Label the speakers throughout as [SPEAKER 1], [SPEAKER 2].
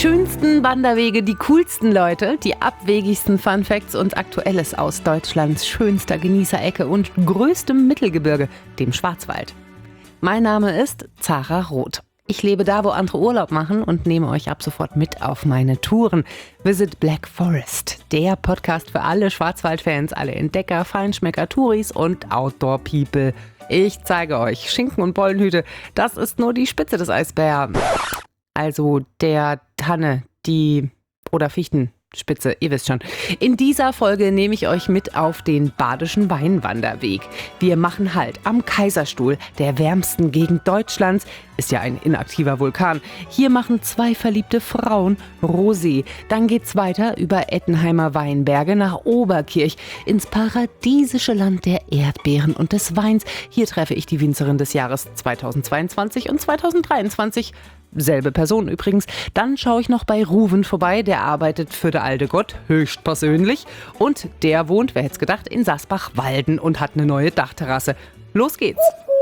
[SPEAKER 1] schönsten Wanderwege, die coolsten Leute, die abwegigsten Funfacts und Aktuelles aus Deutschlands schönster Genießerecke und größtem Mittelgebirge, dem Schwarzwald. Mein Name ist Zara Roth. Ich lebe da, wo andere Urlaub machen und nehme euch ab sofort mit auf meine Touren. Visit Black Forest, der Podcast für alle Schwarzwaldfans, alle Entdecker, Feinschmecker, Touris und Outdoor-People. Ich zeige euch Schinken und Bollenhüte, das ist nur die Spitze des Eisbergs. Also der Tanne, oder Fichtenspitze, ihr wisst schon. In dieser Folge nehme ich euch mit auf den Badischen Weinwanderweg. Wir machen Halt am Kaiserstuhl, der wärmsten Gegend Deutschlands. Ist ja ein inaktiver Vulkan. Hier machen zwei verliebte Frauen Rosé. Dann geht's weiter über Ettenheimer Weinberge nach Oberkirch ins paradiesische Land der Erdbeeren und des Weins. Hier treffe ich die Winzerin des Jahres 2022 und 2023. Selbe Person übrigens. Dann schaue ich noch bei Ruven vorbei. Der arbeitet für der alte Gott höchstpersönlich. Und der wohnt, wer hätte es gedacht, in Sasbach-Walden und hat eine neue Dachterrasse. Los geht's!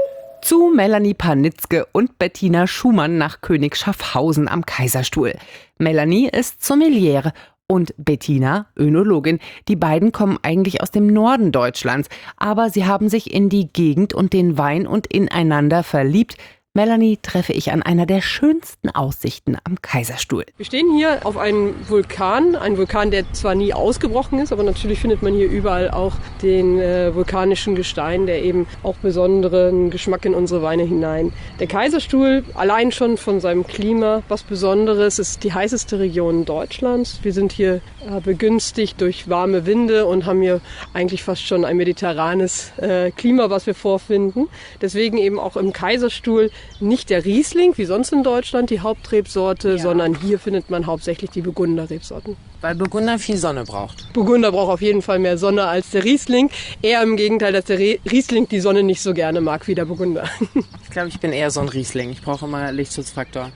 [SPEAKER 1] Zu Melanie Panitzke und Bettina Schumann nach König Schaffhausen am Kaiserstuhl. Melanie ist Sommeliere und Bettina Önologin. Die beiden kommen eigentlich aus dem Norden Deutschlands, aber sie haben sich in die Gegend und den Wein und ineinander verliebt. Melanie treffe ich an einer der schönsten Aussichten am Kaiserstuhl.
[SPEAKER 2] Wir stehen hier auf einem Vulkan, der zwar nie ausgebrochen ist, aber natürlich findet man hier überall auch den vulkanischen Gestein, der eben auch besonderen Geschmack in unsere Weine hinein. Der Kaiserstuhl, allein schon von seinem Klima, was Besonderes, ist die heißeste Region Deutschlands. Wir sind hier begünstigt durch warme Winde und haben hier eigentlich fast schon ein mediterranes Klima, was wir vorfinden. Deswegen eben auch im Kaiserstuhl nicht der Riesling, wie sonst in Deutschland, die Hauptrebsorte, sondern hier findet man hauptsächlich die Burgunder-Rebsorten.
[SPEAKER 3] Weil Burgunder viel Sonne braucht.
[SPEAKER 2] Burgunder braucht auf jeden Fall mehr Sonne als der Riesling. Eher im Gegenteil, dass der Riesling die Sonne nicht so gerne mag wie der Burgunder.
[SPEAKER 3] Ich glaube, ich bin eher so ein Riesling. Ich brauche immer Lichtschutzfaktor.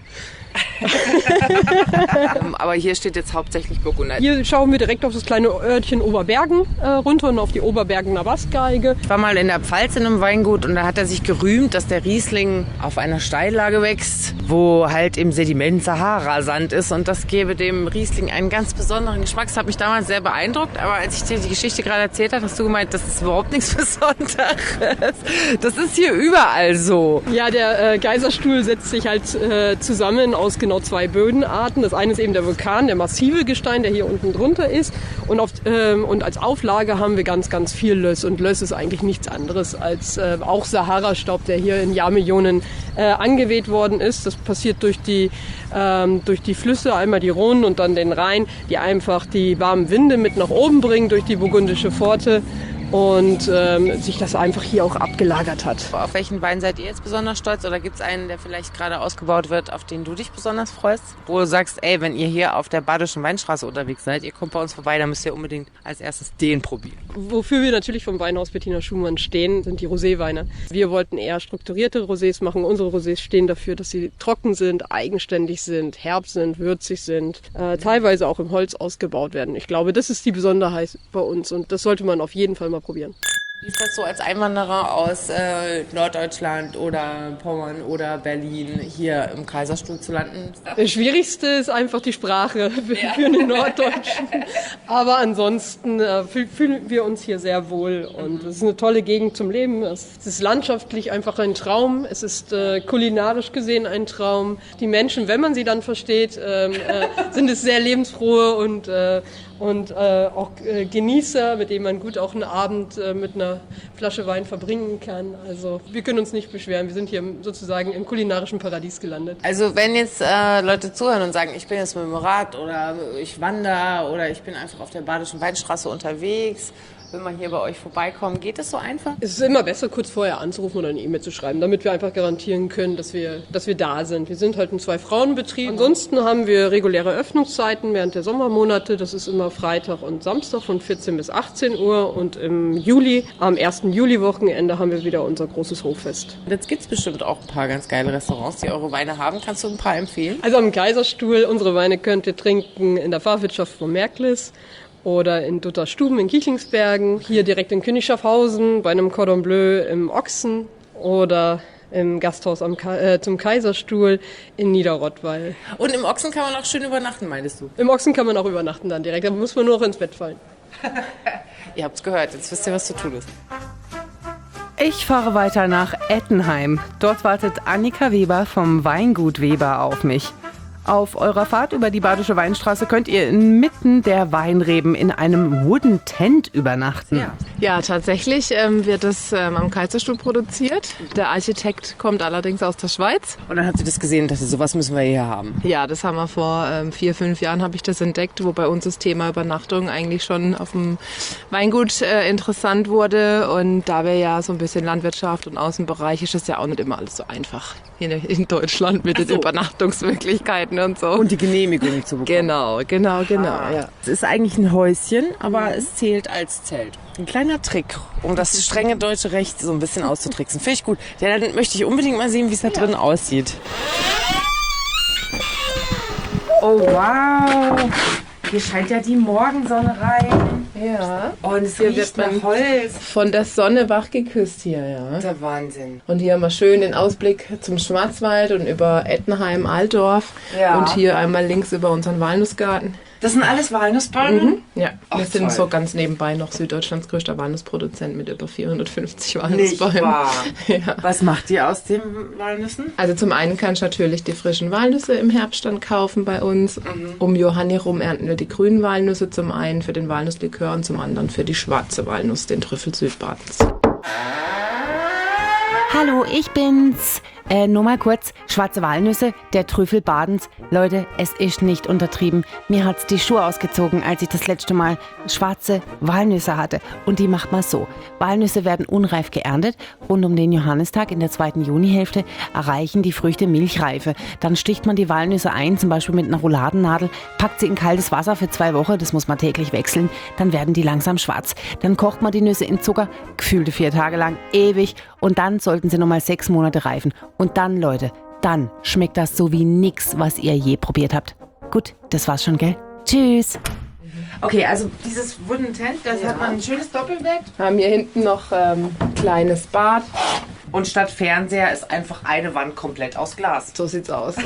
[SPEAKER 3] Aber hier steht jetzt hauptsächlich Burgunder.
[SPEAKER 2] Hier schauen wir direkt auf das kleine Örtchen Oberbergen runter und auf die Oberbergener Bassgeige.
[SPEAKER 3] Ich war mal in der Pfalz in einem Weingut und da hat er sich gerühmt, dass der Riesling auf einer Steillage wächst, wo halt im Sediment Sahara-Sand ist und das gebe dem Riesling einen ganz besonderen Geschmack. Das hat mich damals sehr beeindruckt, aber als ich dir die Geschichte gerade erzählt habe, hast du gemeint, das ist überhaupt nichts Besonderes. Das ist hier überall so.
[SPEAKER 2] Ja, der Kaiserstuhl setzt sich halt zusammen aus genau zwei Bödenarten. Das eine ist eben der Vulkan, der massive Gestein, der hier unten drunter ist. Und als Auflage haben wir ganz, ganz viel Löss. Und Löss ist eigentlich nichts anderes als auch Sahara-Staub, der hier in Jahrmillionen angeweht worden ist. Das passiert durch die Flüsse, einmal die Rhone und dann den Rhein, die einfach die warmen Winde mit nach oben bringen durch die burgundische Pforte. Und sich das einfach hier auch abgelagert hat.
[SPEAKER 3] Auf welchen Wein seid ihr jetzt besonders stolz? Oder gibt es einen, der vielleicht gerade ausgebaut wird, auf den du dich besonders freust? Wo du sagst, ey, wenn ihr hier auf der Badischen Weinstraße unterwegs seid, ihr kommt bei uns vorbei, dann müsst ihr unbedingt als erstes den probieren.
[SPEAKER 2] Wofür wir natürlich vom Weinhaus Bettina Schumann stehen, sind die Roséweine. Wir wollten eher strukturierte Rosés machen. Unsere Rosés stehen dafür, dass sie trocken sind, eigenständig sind, herb sind, würzig sind, teilweise auch im Holz ausgebaut werden. Ich glaube, das ist die Besonderheit bei uns und das sollte man auf jeden Fall mal probieren.
[SPEAKER 3] Wie ist das so als Einwanderer aus Norddeutschland oder Pommern oder Berlin hier im Kaiserstuhl zu landen?
[SPEAKER 2] Das Schwierigste ist einfach die Sprache für einen Norddeutschen. Aber ansonsten fühlen wir uns hier sehr wohl und es ist eine tolle Gegend zum Leben. Es ist landschaftlich einfach ein Traum. Es ist kulinarisch gesehen ein Traum. Die Menschen, wenn man sie dann versteht, sind es sehr lebensfrohe und auch Genießer, mit denen man gut auch einen Abend mit einer Flasche Wein verbringen kann. Also wir können uns nicht beschweren. Wir sind hier sozusagen im kulinarischen Paradies gelandet.
[SPEAKER 3] Also wenn jetzt Leute zuhören und sagen, ich bin jetzt mit dem Rad oder ich wandere oder ich bin einfach auf der Badischen Weinstraße unterwegs, will man hier bei euch vorbeikommen, geht es so einfach?
[SPEAKER 2] Es ist immer besser, kurz vorher anzurufen oder eine E-Mail zu schreiben, damit wir einfach garantieren können, dass wir da sind. Wir sind halt ein Zwei-Frauen-Betrieb. Ansonsten haben wir reguläre Öffnungszeiten während der Sommermonate. Das ist immer Freitag und Samstag von 14 bis 18 Uhr. Und im Juli, am 1. Juli-Wochenende, haben wir wieder unser großes Hoffest.
[SPEAKER 3] Jetzt gibt es bestimmt auch ein paar ganz geile Restaurants, die eure Weine haben. Kannst du ein paar empfehlen?
[SPEAKER 2] Also am Kaiserstuhl, unsere Weine könnt ihr trinken in der Pfarrwirtschaft von Märklis oder in Dutterstuben in Kichlingsbergen, hier direkt in König Schaffhausen bei einem Cordon Bleu im Ochsen oder im Gasthaus zum Kaiserstuhl in Niederrottweil.
[SPEAKER 3] Und im Ochsen kann man auch schön übernachten, meinst du?
[SPEAKER 2] Im Ochsen kann man auch übernachten dann direkt, da muss man nur noch ins Bett fallen.
[SPEAKER 3] Ihr habt's gehört, jetzt wisst ihr, was zu tun ist.
[SPEAKER 1] Ich fahre weiter nach Ettenheim. Dort wartet Annika Weber vom Weingut Weber auf mich. Auf eurer Fahrt über die Badische Weinstraße könnt ihr inmitten der Weinreben in einem Wooden Tent übernachten.
[SPEAKER 4] Ja, tatsächlich wird es am Kaiserstuhl produziert. Der Architekt kommt allerdings aus der Schweiz.
[SPEAKER 3] Und dann hat sie das gesehen und dachte, sowas müssen wir hier haben.
[SPEAKER 4] Ja, das haben wir vor 4-5 Jahren habe ich das entdeckt, wo bei uns das Thema Übernachtung eigentlich schon auf dem Weingut interessant wurde. Und da wir ja so ein bisschen Landwirtschaft und Außenbereich, ist es ja auch nicht immer alles so einfach hier in Deutschland mit den Übernachtungsmöglichkeiten und so.
[SPEAKER 3] Und die Genehmigung zu bekommen.
[SPEAKER 4] Genau. Ja.
[SPEAKER 3] Es ist eigentlich ein Häuschen, aber es zählt als Zelt. Ein kleiner Trick, um das strenge deutsche Recht so ein bisschen auszutricksen. Finde ich gut. Ja, dann möchte ich unbedingt mal sehen, wie es da drin aussieht. Oh, wow. Hier scheint ja die Morgensonne rein.
[SPEAKER 4] Ja.
[SPEAKER 3] Und es
[SPEAKER 4] Hier
[SPEAKER 3] riecht
[SPEAKER 4] wird
[SPEAKER 3] nach
[SPEAKER 4] man
[SPEAKER 3] Holz.
[SPEAKER 4] von der Sonne wach geküsst hier, ja.
[SPEAKER 3] Der Wahnsinn.
[SPEAKER 4] Und hier haben wir schön den Ausblick zum Schwarzwald und über Ettenheim, Altdorf.
[SPEAKER 3] Ja.
[SPEAKER 4] Und hier einmal links über unseren Walnussgarten.
[SPEAKER 3] Das sind alles Walnussbäume?
[SPEAKER 4] Ja,
[SPEAKER 3] Ach,
[SPEAKER 4] wir sind
[SPEAKER 3] toll.
[SPEAKER 4] so ganz nebenbei noch Süddeutschlands größter Walnussproduzent mit über 450
[SPEAKER 3] Nicht
[SPEAKER 4] Walnussbäumen.
[SPEAKER 3] wahr.
[SPEAKER 4] Ja.
[SPEAKER 3] Was macht ihr aus den Walnüssen?
[SPEAKER 4] Also zum einen kannst du natürlich die frischen Walnüsse im Herbst dann kaufen bei uns. Um Johanni rum ernten wir die grünen Walnüsse, zum einen für den Walnusslikör und zum anderen für die schwarze Walnuss, den Trüffel Südbadens.
[SPEAKER 1] Hallo, ich bin's. Nur mal kurz, schwarze Walnüsse, der Trüffel Badens. Leute, es ist nicht untertrieben. Mir hat's die Schuhe ausgezogen, als ich das letzte Mal schwarze Walnüsse hatte. Und die macht man so. Walnüsse werden unreif geerntet. Rund um den Johannistag in der 2. Junihälfte erreichen die Früchte Milchreife. Dann sticht man die Walnüsse ein, zum Beispiel mit einer Rouladennadel, packt sie in kaltes Wasser für 2 Wochen, das muss man täglich wechseln. Dann werden die langsam schwarz. Dann kocht man die Nüsse in Zucker, gefühlte 4 Tage lang, ewig. Und dann sollten sie nochmal 6 Monate reifen. Und dann, Leute, dann schmeckt das so wie nix, was ihr je probiert habt. Gut, das war's schon, gell? Tschüss.
[SPEAKER 3] Okay, also dieses Wooden Tent, das hat man ein schönes Doppelbett.
[SPEAKER 4] Wir haben hier hinten noch ein kleines Bad.
[SPEAKER 3] Und statt Fernseher ist einfach eine Wand komplett aus Glas.
[SPEAKER 4] So sieht's aus.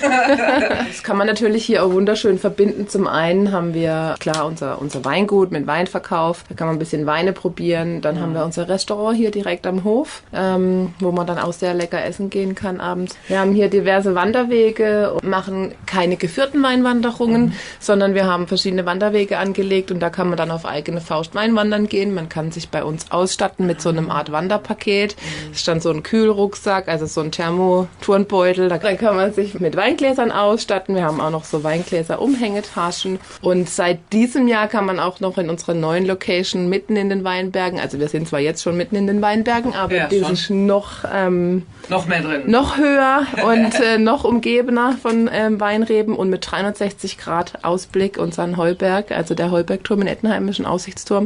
[SPEAKER 4] Das kann man natürlich hier auch wunderschön verbinden. Zum einen haben wir, klar, unser Weingut mit Weinverkauf. Da kann man ein bisschen Weine probieren. Dann haben wir unser Restaurant hier direkt am Hof, wo man dann auch sehr lecker essen gehen kann abends. Wir haben hier diverse Wanderwege und machen keine geführten Weinwanderungen, sondern wir haben verschiedene Wanderwege angelegt und da kann man dann auf eigene Faust Weinwandern gehen. Man kann sich bei uns ausstatten mit so einem Art Wanderpaket. Das ist dann so ein Kühlrucksack, also so ein Thermoturnbeutel. Da kann man sich mit Weingläsern ausstatten. Wir haben auch noch so Weingläser-Umhängetaschen. Und seit diesem Jahr kann man auch noch in unserer neuen Location mitten in den Weinbergen, also wir sind zwar jetzt schon mitten in den Weinbergen, aber
[SPEAKER 3] Ja,
[SPEAKER 4] die
[SPEAKER 3] schon.
[SPEAKER 4] ist noch
[SPEAKER 3] Noch mehr drin.
[SPEAKER 4] noch höher und noch umgebener von Weinreben und mit 360 Grad Ausblick unseren Heuberg, also der Heubergturm in Ettenheim ist ein Aussichtsturm.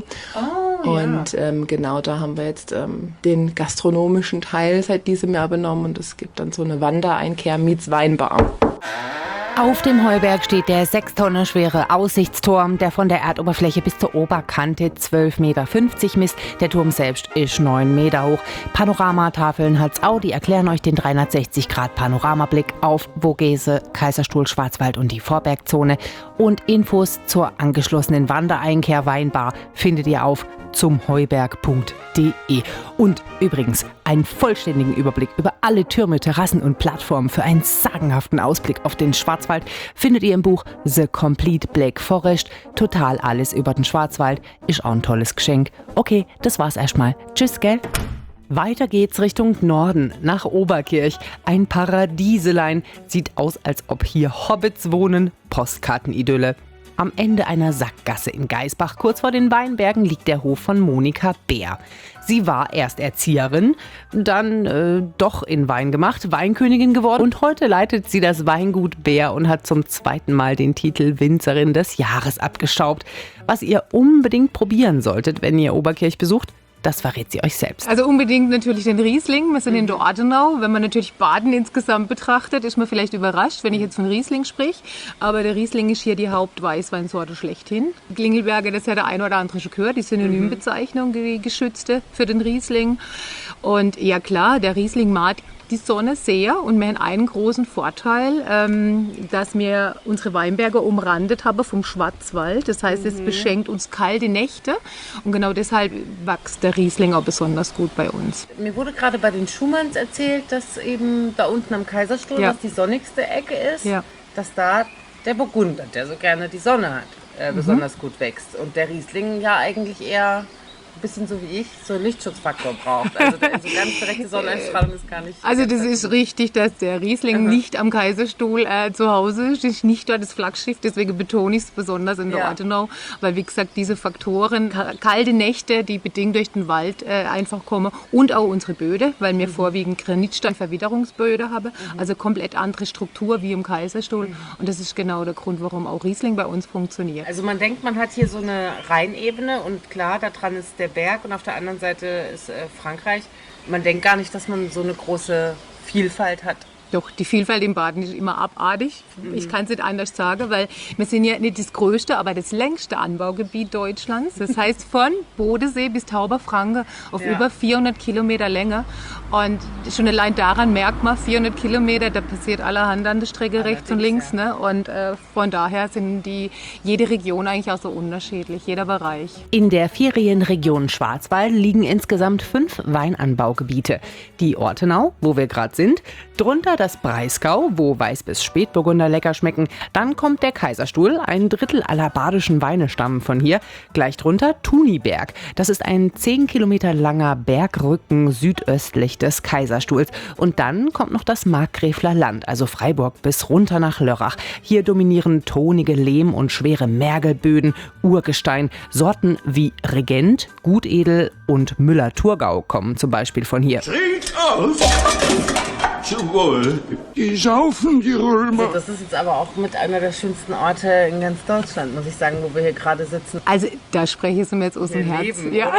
[SPEAKER 4] Und genau da haben wir jetzt den gastronomischen Teil seit diesem Jahr benommen und es gibt dann so eine Wandereinkehr meets Weinbar.
[SPEAKER 1] Auf dem Heuberg steht der 6 Tonnen schwere Aussichtsturm, der von der Erdoberfläche bis zur Oberkante 12,50 Meter misst. Der Turm selbst ist 9 Meter hoch. Panoramatafeln hat's auch, die erklären euch den 360-Grad-Panoramablick auf Vogese, Kaiserstuhl, Schwarzwald und die Vorbergzone. Und Infos zur angeschlossenen Wandereinkehr Weinbar findet ihr auf zumheuberg.de. Und übrigens, einen vollständigen Überblick über alle Türme, Terrassen und Plattformen für einen sagenhaften Ausblick auf den Schwarzwald findet ihr im Buch The Complete Black Forest. Total alles über den Schwarzwald ist auch ein tolles Geschenk. Okay, das war's erstmal. Tschüss, gell? Weiter geht's Richtung Norden, nach Oberkirch. Ein Paradieselein. Sieht aus, als ob hier Hobbits wohnen. Postkartenidylle. Am Ende einer Sackgasse in Geisbach, kurz vor den Weinbergen, liegt der Hof von Monika Bär. Sie war erst Erzieherin, dann doch in Wein gemacht, Weinkönigin geworden und heute leitet sie das Weingut Bär und hat zum 2. Mal den Titel Winzerin des Jahres abgestaubt. Was ihr unbedingt probieren solltet, wenn ihr Oberkirch besucht, das verrät sie euch selbst.
[SPEAKER 5] Also unbedingt natürlich den Riesling. Wir sind in der Ortenau. Wenn man natürlich Baden insgesamt betrachtet, ist man vielleicht überrascht, wenn ich jetzt von Riesling sprich. Aber der Riesling ist hier die Hauptweißweinsorte schlechthin. Klingelberger, das ist ja der ein oder andere schon gehört, die Synonymbezeichnung, die geschützte für den Riesling. Und ja klar, der Riesling mag die Sonne sehr und wir haben einen großen Vorteil, dass wir unsere Weinberge umrandet haben vom Schwarzwald. Das heißt, es beschenkt uns kalte Nächte und genau deshalb wächst der Riesling auch besonders gut bei uns.
[SPEAKER 3] Mir wurde gerade bei den Schumanns erzählt, dass eben da unten am Kaiserstuhl, was die sonnigste Ecke ist, dass da der Burgunder, der so gerne die Sonne hat, besonders gut wächst. Und der Riesling ja eigentlich eher ein bisschen so wie ich, so einen Lichtschutzfaktor braucht. Also so ganz direkte Sonneneinstrahlung ist gar nicht...
[SPEAKER 5] Also das ist richtig, dass der Riesling nicht am Kaiserstuhl zu Hause ist, ist nicht dort das Flaggschiff, deswegen betone ich es besonders in der Ortenau, weil wie gesagt, diese Faktoren, kalte Nächte, die bedingt durch den Wald einfach kommen und auch unsere Böde, weil wir vorwiegend Granitstein-Verwitterungsböde haben, also komplett andere Struktur wie im Kaiserstuhl und das ist genau der Grund, warum auch Riesling bei uns funktioniert.
[SPEAKER 3] Also man denkt, man hat hier so eine Rheinebene und klar, da dran ist der Berg und auf der anderen Seite ist Frankreich. Man denkt gar nicht, dass man so eine große Vielfalt hat.
[SPEAKER 5] Doch, die Vielfalt im Baden ist immer abartig. Ich kann es nicht anders sagen, weil wir sind ja nicht das größte, aber das längste Anbaugebiet Deutschlands. Das heißt von Bodensee bis Tauberfranken auf über 400 Kilometer Länge. Und schon allein daran merkt man, 400 Kilometer, da passiert allerhand an der Strecke rechts und links. Ne? Und von daher sind jede Region eigentlich auch so unterschiedlich, jeder Bereich.
[SPEAKER 1] In der Ferienregion Schwarzwald liegen insgesamt 5 Weinanbaugebiete. Die Ortenau, wo wir gerade sind, drunter das Breisgau, wo Weiß- bis Spätburgunder lecker schmecken. Dann kommt der Kaiserstuhl, ein Drittel aller badischen Weine stammen von hier. Gleich drunter Thuniberg. Das ist ein 10 Kilometer langer Bergrücken südöstlich des Kaiserstuhls. Und dann kommt noch das Markgräfler Land, also Freiburg bis runter nach Lörrach. Hier dominieren tonige Lehm- und schwere Mergelböden, Urgestein. Sorten wie Regent, Gutedel und Müller-Thurgau kommen zum Beispiel von hier.
[SPEAKER 6] Trinkt auf! Zum Wohl. Die saufen, die Römer.
[SPEAKER 3] Also das ist jetzt aber auch mit einer der schönsten Orte in ganz Deutschland, muss ich sagen, wo wir hier gerade sitzen.
[SPEAKER 5] Also da spreche ich mir jetzt aus dem Herzen. Ja.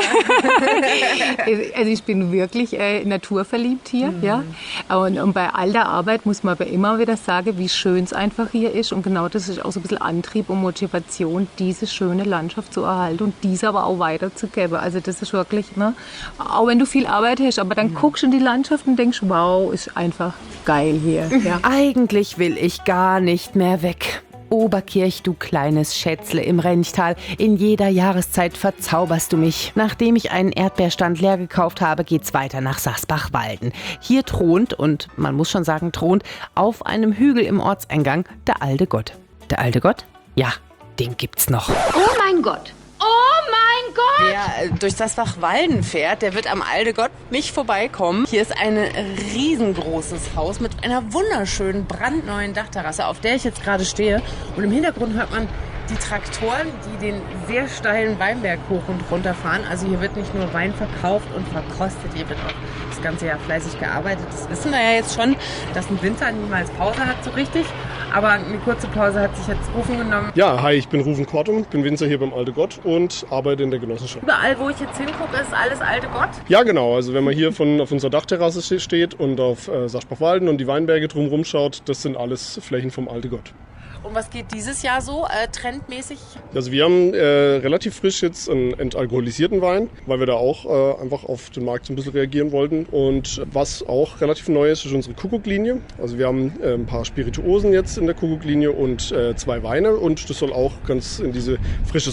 [SPEAKER 5] Also ich bin wirklich naturverliebt hier. Ja. Und bei all der Arbeit muss man aber immer wieder sagen, wie schön es einfach hier ist. Und genau das ist auch so ein bisschen Antrieb und Motivation, diese schöne Landschaft zu erhalten und diese aber auch weiterzugeben. Also das ist wirklich, ne, auch wenn du viel Arbeit hast, aber dann guckst du in die Landschaft und denkst, wow, ist einfach geil hier. Ja.
[SPEAKER 1] Eigentlich will ich gar nicht mehr weg. Oberkirch, du kleines Schätzle im Renchtal. In jeder Jahreszeit verzauberst du mich. Nachdem ich einen Erdbeerstand leer gekauft habe, geht's weiter nach Sasbach-Walden. Hier thront, und man muss schon sagen thront, auf einem Hügel im Ortseingang der alte Gott. Der alte Gott? Ja, den gibt's noch.
[SPEAKER 7] Oh mein Gott! Oh mein Gott!
[SPEAKER 3] Wer durch Sasbach-Walden fährt, der wird am Alte Gott nicht vorbeikommen. Hier ist ein riesengroßes Haus mit einer wunderschönen, brandneuen Dachterrasse, auf der ich jetzt gerade stehe. Und im Hintergrund hört man die Traktoren, die den sehr steilen Weinberg hoch und runter fahren. Also hier wird nicht nur Wein verkauft und verkostet, hier wird auch das ganze Jahr fleißig gearbeitet. Das wissen wir ja jetzt schon, dass ein Winzer niemals Pause hat so richtig. Aber eine kurze Pause hat sich jetzt Rufen genommen.
[SPEAKER 8] Ja, hi, ich bin Rufen Kortum, bin Winzer hier beim Alte Gott und arbeite in der Genossenschaft.
[SPEAKER 3] Überall, wo ich jetzt hingucke, ist alles Alte Gott?
[SPEAKER 8] Ja, genau. Also wenn man hier auf unserer Dachterrasse steht und auf Sasbach-Walden und die Weinberge drumherum schaut, das sind alles Flächen vom Alte Gott.
[SPEAKER 3] Und was geht dieses Jahr so trendmäßig?
[SPEAKER 8] Also wir haben relativ frisch jetzt einen entalkoholisierten Wein, weil wir da auch einfach auf den Markt so ein bisschen reagieren wollten. Und was auch relativ neu ist, ist unsere Kuckuck-Linie. Also wir haben ein paar Spirituosen jetzt in der Kuckuck-Linie und 2 Weine. Und das soll auch ganz in diese frische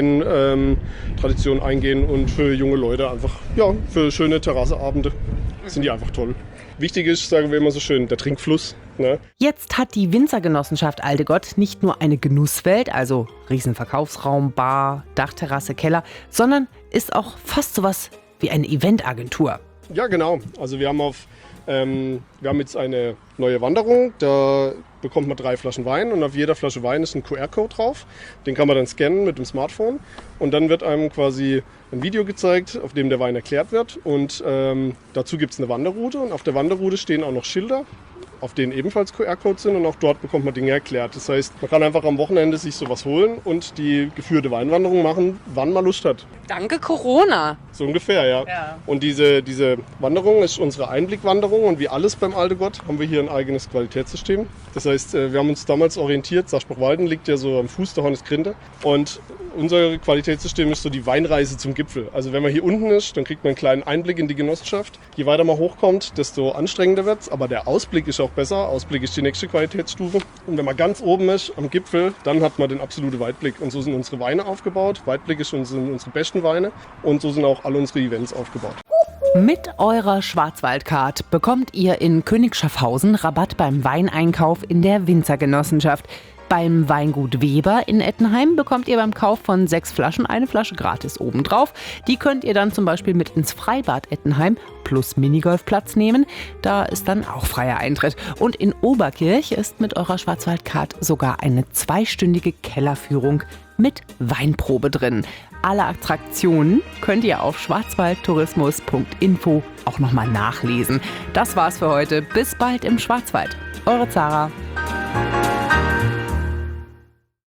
[SPEAKER 8] Sommerwein-Tradition eingehen und für junge Leute einfach, ja, für schöne Terrasseabende sind die einfach toll. Wichtig ist, sagen wir immer so schön, der Trinkfluss. Ne?
[SPEAKER 1] Jetzt hat die Winzergenossenschaft Alte Gott nicht nur eine Genusswelt, also Riesenverkaufsraum, Bar, Dachterrasse, Keller, sondern ist auch fast sowas wie eine Eventagentur.
[SPEAKER 8] Ja, genau. Also wir haben jetzt eine neue Wanderung, da bekommt man 3 Flaschen Wein und auf jeder Flasche Wein ist ein QR-Code drauf. Den kann man dann scannen mit dem Smartphone und dann wird einem quasi ein Video gezeigt, auf dem der Wein erklärt wird und dazu gibt es eine Wanderroute und auf der Wanderroute stehen auch noch Schilder, auf denen ebenfalls QR-Codes sind und auch dort bekommt man Dinge erklärt. Das heißt, man kann einfach am Wochenende sich sowas holen und die geführte Weinwanderung machen, wann man Lust hat.
[SPEAKER 3] Danke Corona.
[SPEAKER 8] So ungefähr, ja. Und diese Wanderung ist unsere Einblickwanderung und wie alles beim Alte Gott haben wir hier ein eigenes Qualitätssystem. Das heißt, wir haben uns damals orientiert, Saarspruchwalden liegt ja so am Fuß der Hornisgrinde und unser Qualitätssystem ist so die Weinreise zum Gipfel. Also wenn man hier unten ist, dann kriegt man einen kleinen Einblick in die Genossenschaft. Je weiter man hochkommt, desto anstrengender wird's, aber der Ausblick ist auch besser. Ausblick ist die nächste Qualitätsstufe. Und wenn man ganz oben ist, am Gipfel, dann hat man den absoluten Weitblick. Und so sind unsere Weine aufgebaut. Weitblick ist unsere besten Weine und so sind auch alle unsere Events aufgebaut.
[SPEAKER 1] Mit eurer Schwarzwaldcard bekommt ihr in König Schaffhausen Rabatt beim Weineinkauf in der Winzergenossenschaft. Beim Weingut Weber in Ettenheim bekommt ihr beim Kauf von 6 Flaschen eine Flasche gratis obendrauf. Die könnt ihr dann zum Beispiel mit ins Freibad Ettenheim plus Minigolfplatz nehmen. Da ist dann auch freier Eintritt. Und in Oberkirch ist mit eurer Schwarzwaldcard sogar eine 2-stündige Kellerführung mit Weinprobe drin. Alle Attraktionen könnt ihr auf schwarzwaldtourismus.info auch nochmal nachlesen. Das war's für heute. Bis bald im Schwarzwald. Eure Zara.